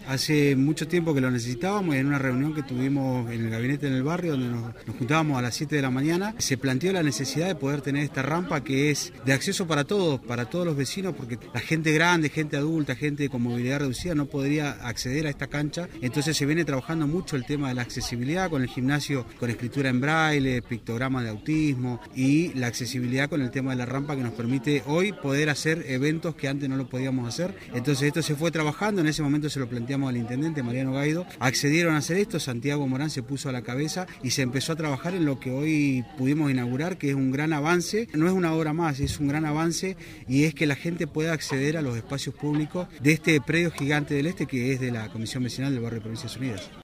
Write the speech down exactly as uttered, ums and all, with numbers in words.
Hace mucho tiempo que lo necesitábamos y en una reunión que tuvimos en el gabinete en el barrio, donde nos, nos juntábamos a las siete de la mañana, se planteó la necesidad de poder tener esta rampa que es de acceso para todos, para todos los vecinos, porque la gente grande, gente adulta, gente con movilidad reducida no podría acceder a esta cancha. Entonces se viene trabajando mucho el tema de la accesibilidad con el gimnasio, con escritura en braille, pictogramas de autismo y la accesibilidad con el tema de la rampa que nos permite hoy poder hacer eventos que antes no lo podíamos hacer. Entonces esto se fue trabajando, en ese momento se lo planteamos al intendente Mariano Gaido, accedieron a hacer esto, Santiago Morán se puso a la cabeza y se empezó a trabajar en lo que hoy pudimos inaugurar, que es un gran avance, no es una obra más, es un gran avance y es que la gente pueda acceder a los espacios públicos de este predio gigante del Este que es de la Comisión Vecinal del Barrio Provincias Unidas.